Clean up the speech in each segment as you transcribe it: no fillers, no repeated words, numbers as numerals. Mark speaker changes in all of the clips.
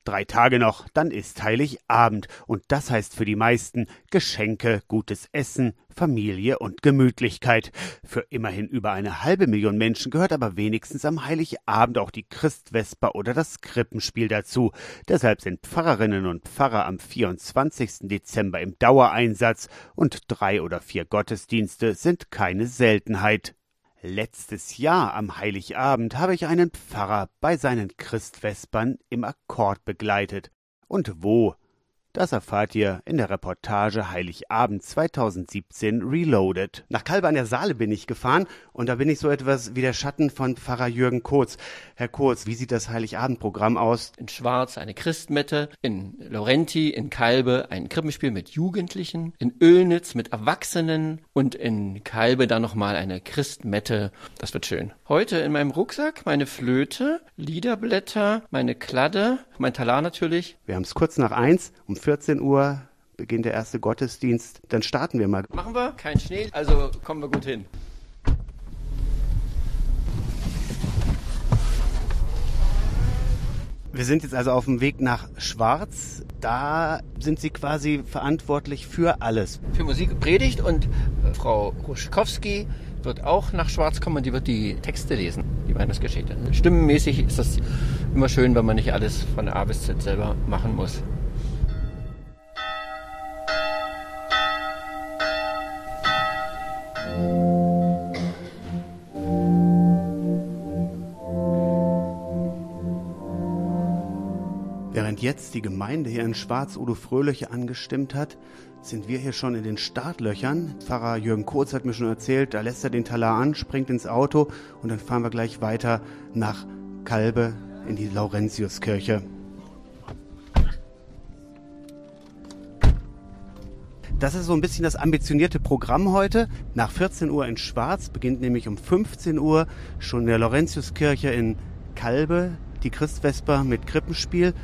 Speaker 1: 3 Tage noch, dann ist Heiligabend. Und das heißt für die meisten Geschenke, gutes Essen, Familie und Gemütlichkeit. Für immerhin über 500.000 Menschen gehört aber wenigstens am Heiligabend auch die Christvesper oder das Krippenspiel dazu. Deshalb sind Pfarrerinnen und Pfarrer am 24. Dezember im Dauereinsatz und 3 oder 4 Gottesdienste sind keine Seltenheit. Letztes Jahr am Heiligabend habe ich einen Pfarrer bei seinen Christvespern im Akkord begleitet. Und wo? Das erfahrt ihr in der Reportage Heiligabend 2017 Reloaded. Nach Kalbe an der Saale bin ich gefahren und da bin ich so etwas wie der Schatten von Pfarrer Jürgen Kurz. Herr Kurz, wie sieht das Heiligabendprogramm aus?
Speaker 2: In Schwarz eine Christmette, in Laurenti, in Kalbe ein Krippenspiel mit Jugendlichen, in Oelnitz mit Erwachsenen und in Kalbe dann nochmal eine Christmette. Das wird schön. Heute in meinem Rucksack meine Flöte, Liederblätter, meine Kladde, mein Talar natürlich.
Speaker 1: Wir haben es kurz nach 1, um 14 Uhr beginnt der erste Gottesdienst. Dann starten wir mal.
Speaker 2: Machen wir, kein Schnee, also kommen wir gut hin.
Speaker 1: Wir sind jetzt also auf dem Weg nach Schwarz. Da sind Sie quasi verantwortlich für alles.
Speaker 2: Für Musik, Predigt und Frau Ruschkowski wird auch nach Schwarz kommen und die wird die Texte lesen, die Weihnachtsgeschichte. Stimmenmäßig ist das immer schön, wenn man nicht alles von A bis Z selber machen muss.
Speaker 1: Während jetzt die Gemeinde hier in Schwarz Udo Fröhliche angestimmt hat, sind wir hier schon in den Startlöchern. Pfarrer Jürgen Kurz hat mir schon erzählt, da lässt er den Talar an, springt ins Auto und dann fahren wir gleich weiter nach Kalbe in die Laurentiuskirche. Das ist so ein bisschen das ambitionierte Programm heute. Nach 14 Uhr in Schwarz beginnt nämlich um 15 Uhr schon in der Laurentiuskirche in Kalbe die Christvesper mit Krippenspiel.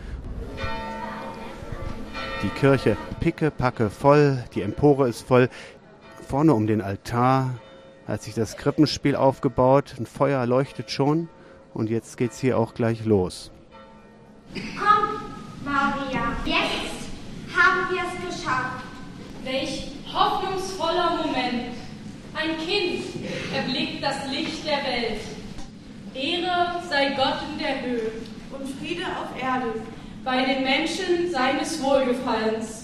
Speaker 1: Die Kirche pickepacke voll, die Empore ist voll. Vorne um den Altar hat sich das Krippenspiel aufgebaut. Ein Feuer leuchtet schon und jetzt geht's hier auch gleich los.
Speaker 3: Komm, Maria, jetzt haben wir es geschafft.
Speaker 4: Welch hoffnungsvoller Moment. Ein Kind erblickt das Licht der Welt. Ehre sei Gott in der Höhe
Speaker 3: Und Friede auf Erde.
Speaker 4: bei den Menschen seines Wohlgefallens.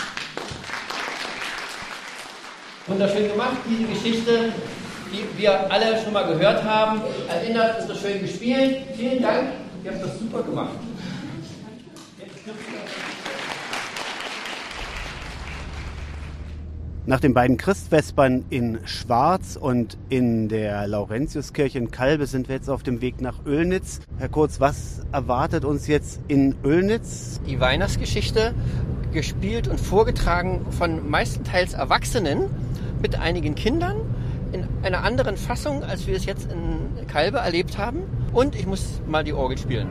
Speaker 2: Wunderschön gemacht, diese Geschichte, die wir alle schon mal gehört haben. Erinnert, ist das schön gespielt. Vielen Dank, ihr habt das super gemacht.
Speaker 1: Nach den beiden Christvespern in Schwarz und in der Laurentiuskirche in Kalbe sind wir jetzt auf dem Weg nach Oelnitz. Herr Kurz, was erwartet uns jetzt in Oelnitz?
Speaker 2: Die Weihnachtsgeschichte, gespielt und vorgetragen von meistenteils Erwachsenen mit einigen Kindern in einer anderen Fassung, als wir es jetzt in Kalbe erlebt haben. Und ich muss mal die Orgel spielen.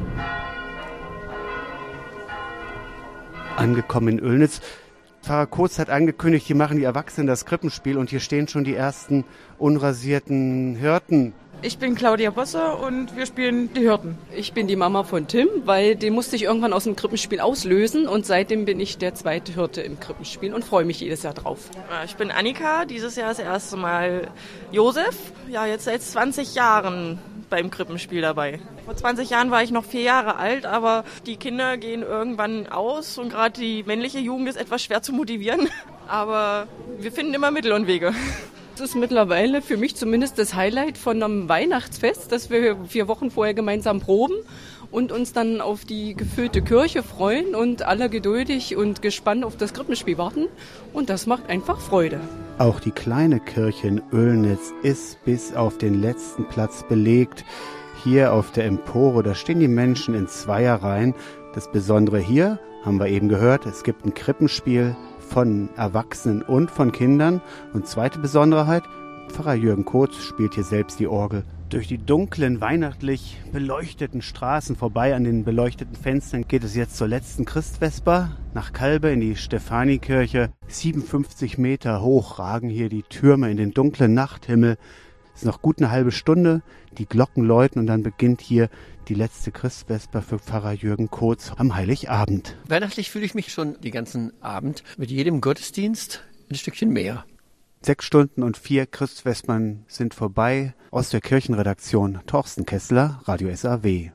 Speaker 1: Angekommen in Oelnitz. Pfarrer Kurz hat angekündigt, hier machen die Erwachsenen das Krippenspiel und hier stehen schon die ersten unrasierten Hirten.
Speaker 5: Ich bin Claudia Bosse und wir spielen die Hirten.
Speaker 6: Ich bin die Mama von Tim, weil den musste ich irgendwann aus dem Krippenspiel auslösen und seitdem bin ich der zweite Hirte im Krippenspiel und freue mich jedes Jahr drauf.
Speaker 5: Ich bin Annika, dieses Jahr das erste Mal Josef, ja jetzt seit 20 Jahren beim Krippenspiel dabei. Vor 20 Jahren war ich noch 4 Jahre alt, aber die Kinder gehen irgendwann aus und gerade die männliche Jugend ist etwas schwer zu motivieren. Aber wir finden immer Mittel und Wege.
Speaker 6: Das ist mittlerweile für mich zumindest das Highlight von einem Weihnachtsfest, dass wir 4 Wochen vorher gemeinsam proben und uns dann auf die gefüllte Kirche freuen und alle geduldig und gespannt auf das Krippenspiel warten. Und das macht einfach Freude.
Speaker 1: Auch die kleine Kirche in Oelnitz ist bis auf den letzten Platz belegt. Hier auf der Empore, da stehen die Menschen in Zweierreihen. Das Besondere hier, haben wir eben gehört, es gibt ein Krippenspiel von Erwachsenen und von Kindern. Und zweite Besonderheit, Pfarrer Jürgen Kurz spielt hier selbst die Orgel. Durch die dunklen, weihnachtlich beleuchteten Straßen vorbei an den beleuchteten Fenstern geht es jetzt zur letzten Christvesper nach Kalbe in die Stephanikirche. 57 Meter hoch ragen hier die Türme in den dunklen Nachthimmel. Es ist noch gut eine halbe Stunde, die Glocken läuten und dann beginnt hier die letzte Christvesper für Pfarrer Jürgen Kotz am Heiligabend.
Speaker 2: Weihnachtlich fühle ich mich schon den ganzen Abend mit jedem Gottesdienst ein Stückchen mehr.
Speaker 1: 6 Stunden und 4 Christvespern sind vorbei. Aus der Kirchenredaktion Torsten Kessler, Radio SAW.